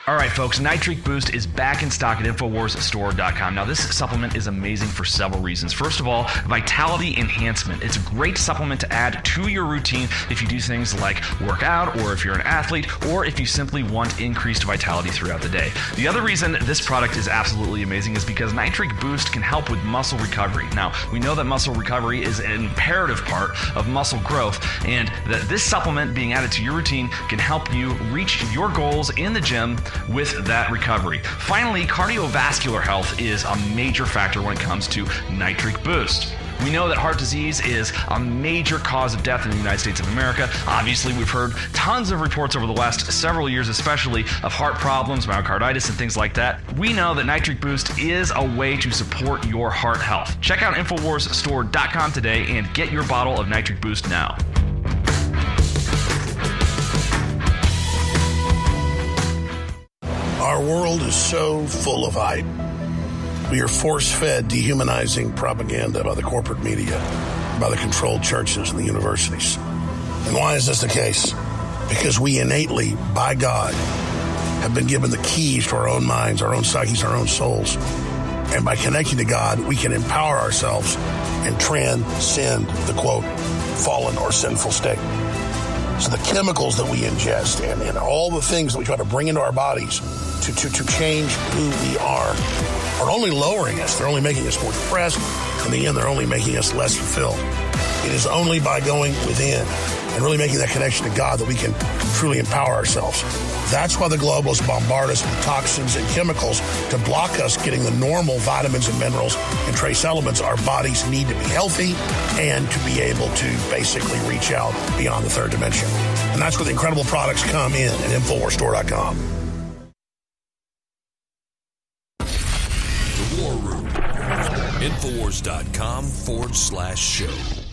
Speaker 8: All right, folks, Nitric Boost is back in stock at InfoWarsStore.com. Now, this supplement is amazing for several reasons. First of all, vitality enhancement. It's a great supplement to add to your routine if you do things like work out, or if you're an athlete, or if you simply want increased vitality throughout the day. The other reason this product is absolutely amazing is because Nitric Boost can help with muscle recovery. Now, we know that muscle recovery is an imperative part of muscle growth, and that this supplement being added to your routine can help you reach your goals in the gym with that recovery. Finally, cardiovascular health is a major factor when it comes to Nitric Boost. We know that heart disease is a major cause of death in the United States of America. Obviously, we've heard tons of reports over the last several years, especially of heart problems, myocarditis, and things like that. We know that Nitric Boost is a way to support your heart health. Check out InfoWarsStore.com today and get your bottle of Nitric Boost now.
Speaker 11: Our world is so full of hype. We are force-fed dehumanizing propaganda by the corporate media, by the controlled churches and the universities. And why is this the case? Because we innately, by God, have been given the keys to our own minds, our own psyches, our own souls. And by connecting to God, we can empower ourselves and transcend the, quote, fallen or sinful state. So the chemicals that we ingest and all the things that we try to bring into our bodies to change who we are only lowering us. They're only making us more depressed. In the end, they're only making us less fulfilled. It is only by going within and really making that connection to God that we can truly empower ourselves. That's why the globalists bombard us with toxins and chemicals to block us getting the normal vitamins and minerals and trace elements our bodies need to be healthy and to be able to basically reach out beyond the third dimension. And that's where the incredible products come in at InfoWarsStore.com.
Speaker 2: The War Room. InfoWars.com/show.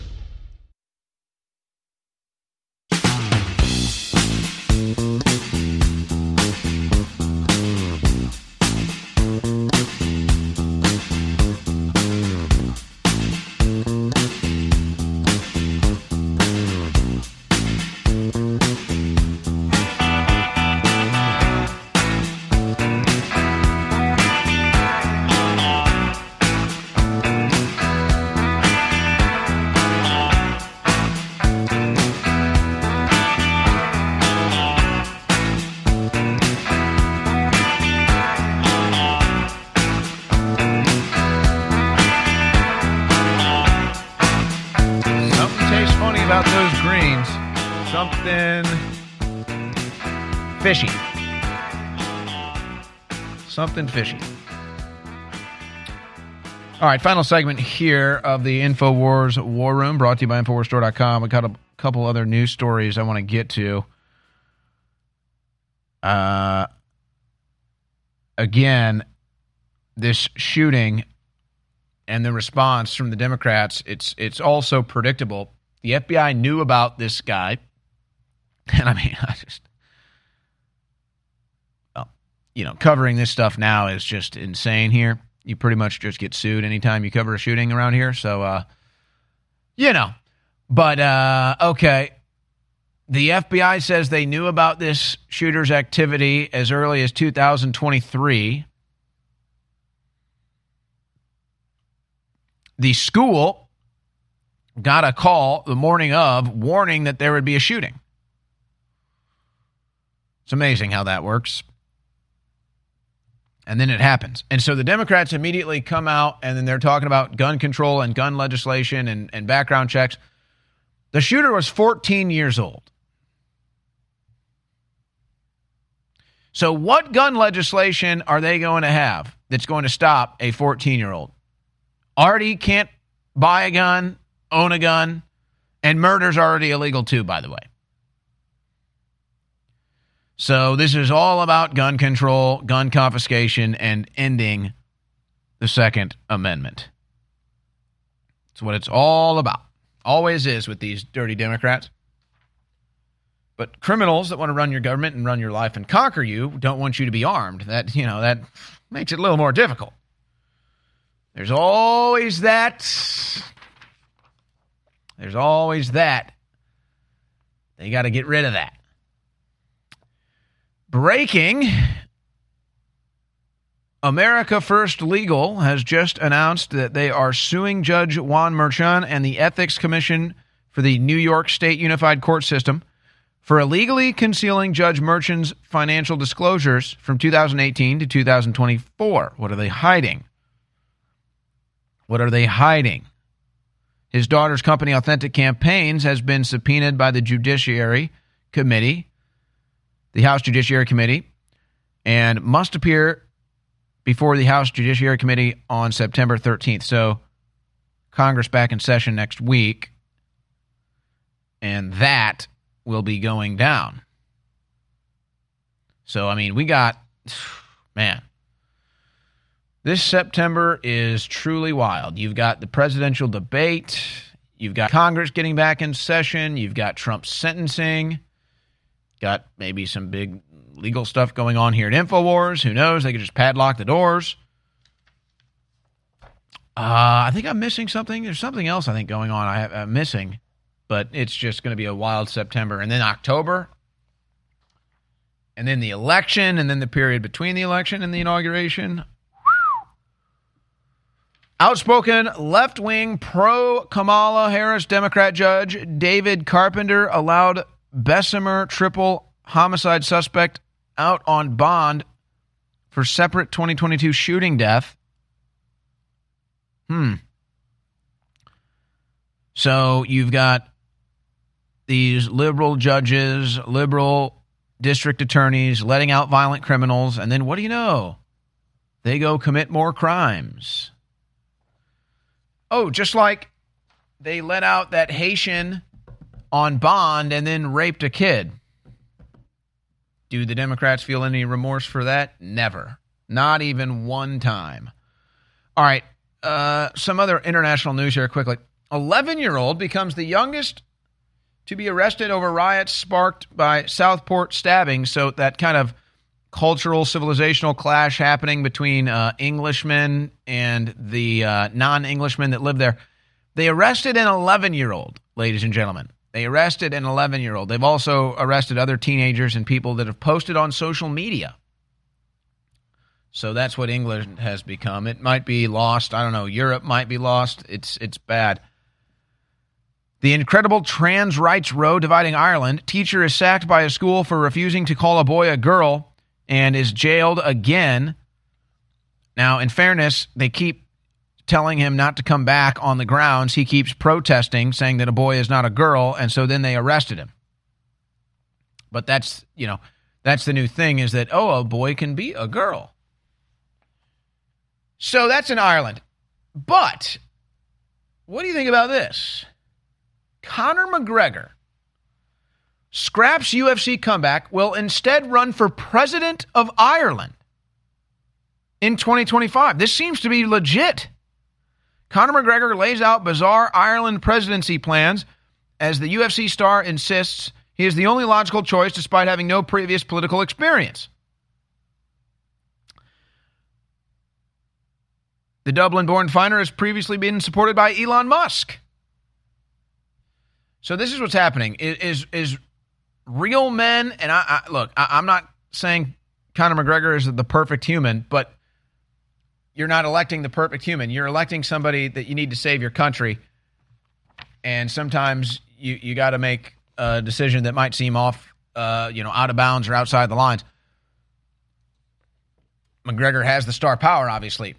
Speaker 4: Fishy. Something fishy. All right, final segment here of the InfoWars War Room, brought to you by InfoWarsStore.com. I got a couple other news stories I want to get to. Again, this shooting and the response from the Democrats, it's also predictable. The FBI knew about this guy. And I mean, covering this stuff now is just insane here. You pretty much just get sued anytime you cover a shooting around here. So, But, okay. The FBI says they knew about this shooter's activity as early as 2023. The school got a call the morning of warning that there would be a shooting. It's amazing how that works. And then it happens. And so the Democrats immediately come out, and then they're talking about gun control and gun legislation and background checks. The shooter was 14 years old. So what gun legislation are they going to have that's going to stop a 14-year-old? Already can't buy a gun, own a gun, and murder's already illegal too, by the way. So this is all about gun control, gun confiscation, and ending the Second Amendment. It's what it's all about. Always is with these dirty Democrats. But criminals that want to run your government and run your life and conquer you don't want you to be armed. That makes it a little more difficult. There's always that. There's always that. They got to get rid of that. Breaking America First Legal has just announced that they are suing Judge Juan Merchan and the Ethics Commission for the New York State Unified Court System for illegally concealing Judge Merchan's financial disclosures from 2018 to 2024. What are they hiding? What are they hiding? His daughter's company, Authentic Campaigns, has been subpoenaed by the Judiciary Committee, the House Judiciary Committee, and must appear before the House Judiciary Committee on September 13th. So Congress back in session next week, and that will be going down. So, I mean, we got, man, this September is truly wild. You've got the presidential debate. You've got Congress getting back in session. You've got Trump's sentencing. Got maybe some big legal stuff going on here at InfoWars. Who knows? They could just padlock the doors. I think I'm missing something. There's something else I think going on I'm missing. But it's just going to be a wild September. And then October. And then the election. And then the period between the election and the inauguration. Outspoken left-wing pro-Kamala Harris Democrat judge David Carpenter allowed Bessemer triple homicide suspect out on bond for separate 2022 shooting death. So you've got these liberal judges, liberal district attorneys letting out violent criminals, and then what do you know? They go commit more crimes. Oh, just like they let out that Haitian on bond and then raped a kid. Do the Democrats feel any remorse for that? Never. Not even one time. All right. Some other international news here quickly. 11-year-old becomes the youngest to be arrested over riots sparked by Southport stabbing. So that kind of cultural, civilizational clash happening between Englishmen and the non-Englishmen that live there. They arrested an 11-year-old, ladies and gentlemen. They arrested an 11-year-old. They've also arrested other teenagers and people that have posted on social media. So that's what England has become. It might be lost. I don't know. Europe might be lost. It's bad. The incredible trans rights row dividing Ireland. Teacher is sacked by a school for refusing to call a boy a girl and is jailed again. Now, in fairness, they keep telling him not to come back on the grounds. He keeps protesting, saying that a boy is not a girl, and so then they arrested him. But that's the new thing is that, a boy can be a girl. So that's in Ireland. But what do you think about this? Conor McGregor scraps UFC comeback, will instead run for president of Ireland in 2025. This seems to be legit. Conor McGregor lays out bizarre Ireland presidency plans as the UFC star insists he is the only logical choice despite having no previous political experience. The Dublin-born fighter has previously been supported by Elon Musk. So this is what's happening. Is real men, and I'm not saying Conor McGregor is the perfect human, but you're not electing the perfect human. You're electing somebody that you need to save your country. And sometimes you got to make a decision that might seem off, out of bounds or outside the lines. McGregor has the star power, obviously.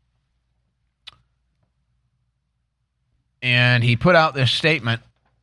Speaker 4: And he put out this statement.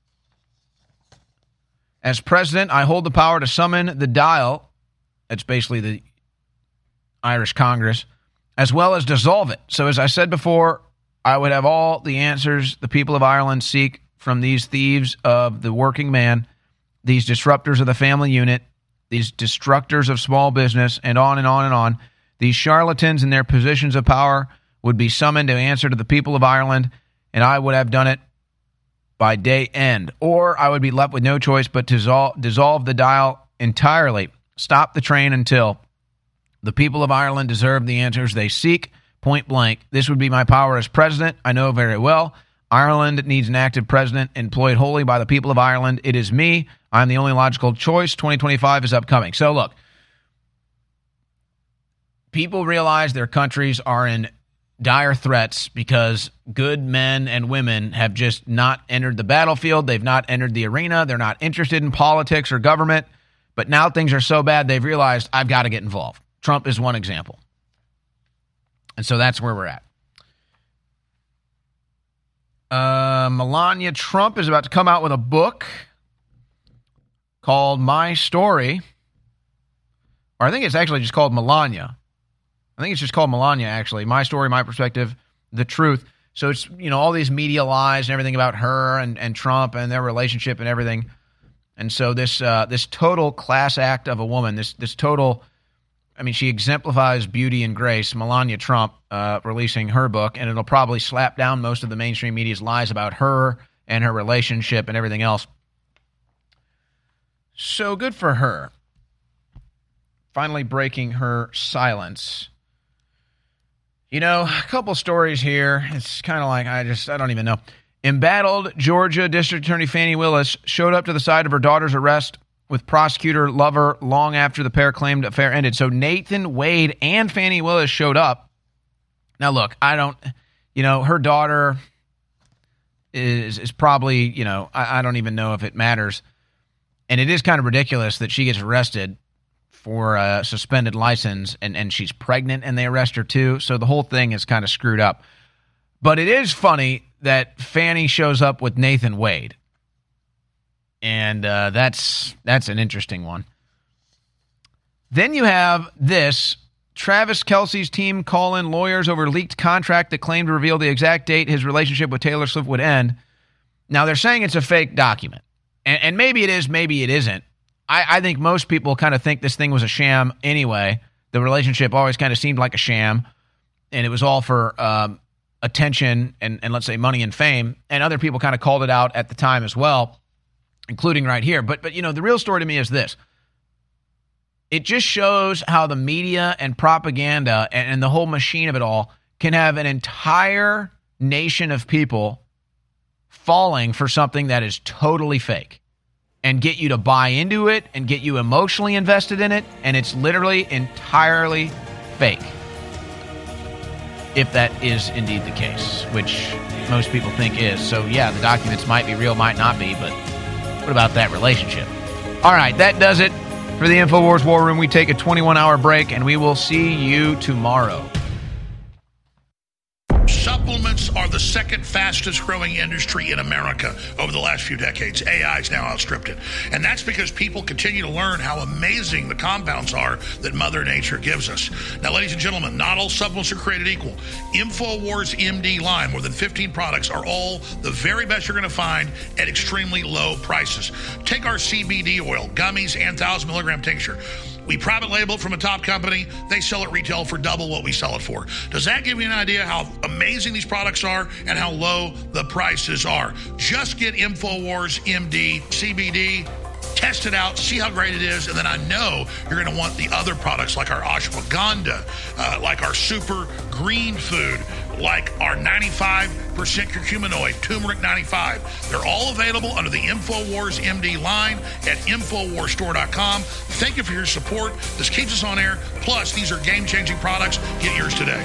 Speaker 4: As president, I hold the power to summon the Dáil, that's basically the Irish Congress, as well as dissolve it. So as I said before, I would have all the answers the people of Ireland seek from these thieves of the working man, these disruptors of the family unit, these destructors of small business, and on and on and on. These charlatans in their positions of power would be summoned to answer to the people of Ireland, and I would have done it by day end. Or I would be left with no choice but to dissolve the Dáil entirely. Stop the train until the people of Ireland deserve the answers they seek, point blank. This would be my power as president. I know very well. Ireland needs an active president employed wholly by the people of Ireland. It is me. I'm the only logical choice. 2025 is upcoming. So look, people realize their countries are in dire threats because good men and women have just not entered the battlefield. They've not entered the arena. They're not interested in politics or government. But now things are so bad, they've realized, I've got to get involved. Trump is one example. And so that's where we're at. Melania Trump is about to come out with a book called My Story. Or I think it's actually just called Melania. I think it's just called Melania, actually. My Story, My Perspective, The Truth. So it's, all these media lies and everything about her and Trump and their relationship and everything. And so this total class act of a woman, this total, she exemplifies beauty and grace, Melania Trump releasing her book, and it'll probably slap down most of the mainstream media's lies about her and her relationship and everything else. So good for her. Finally breaking her silence. A couple stories here. It's kind of like, I don't even know. Embattled Georgia District Attorney Fani Willis showed up to the side of her daughter's arrest with prosecutor Lover long after the pair claimed affair ended. So Nathan Wade and Fani Willis showed up. Now, look, her daughter is probably, I don't even know if it matters. And it is kind of ridiculous that she gets arrested for a suspended license, and she's pregnant, and they arrest her too. So the whole thing is kind of screwed up. But it is funny that Fani shows up with Nathan Wade, and that's an interesting one. Then you have this. Travis Kelce's team call in lawyers over leaked contract that claimed to reveal the exact date his relationship with Taylor Swift would end. Now, they're saying it's a fake document, and maybe it is, maybe it isn't. I think most people kind of think this thing was a sham anyway. The relationship always kind of seemed like a sham, and it was all for attention and let's say money and fame. And other people kind of called it out at the time as well, including right here. But the real story to me is this. It just shows how the media and propaganda and the whole machine of it all can have an entire nation of people falling for something that is totally fake. And get you to buy into it and get you emotionally invested in it, and it's literally entirely fake. If that is indeed the case, which most people think is. So, yeah, the documents might be real, might not be, but what about that relationship? All right, that does it for the InfoWars War Room. We take a 21-hour break, and we will see you tomorrow.
Speaker 7: Supplements are the second fastest growing industry in America over the last few decades. AI's now outstripped it. And that's because people continue to learn how amazing the compounds are that Mother Nature gives us. Now, ladies and gentlemen, not all supplements are created equal. InfoWars MD line, more than 15 products, are all the very best you're going to find at extremely low prices. Take our CBD oil, gummies, and 1,000 milligram tincture. We private label it from a top company. They sell it retail for double what we sell it for. Does that give you an idea how amazing these products are and how low the prices are? Just get InfoWars MD CBD, test it out, see how great it is, and then I know you're going to want the other products like our ashwagandha, like our super green food, like our 95% curcuminoid, turmeric 95. They're all available under the InfoWars MD line at InfoWarsStore.com. Thank you for your support. This keeps us on air. Plus, these are game-changing products. Get yours today.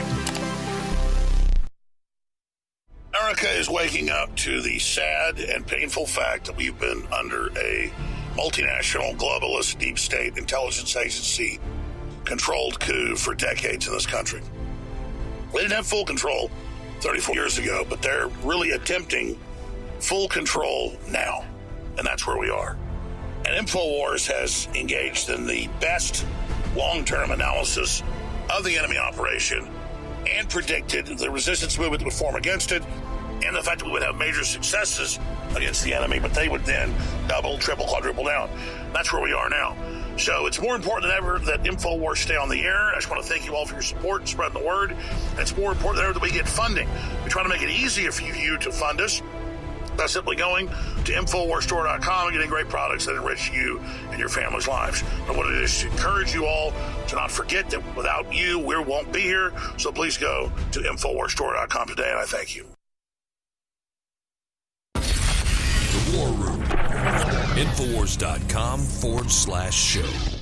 Speaker 11: America is waking up to the sad and painful fact that we've been under a multinational, globalist, deep state intelligence agency controlled coup for decades in this country. They didn't have full control 34 years ago, but they're really attempting full control now. And that's where we are. And InfoWars has engaged in the best long-term analysis of the enemy operation and predicted the resistance movement that would form against it and the fact that we would have major successes against the enemy, but they would then double, triple, quadruple down. That's where we are now. So it's more important than ever that InfoWars stay on the air. I just want to thank you all for your support and spreading the word. And it's more important than ever that we get funding. We try to make it easier for you to fund us by simply going to InfoWarsStore.com and getting great products that enrich you and your family's lives. But what it is to encourage you all to not forget that without you, we won't be here. So please go to InfoWarsStore.com today, and I thank you.
Speaker 2: The War Room. InfoWars.com/show.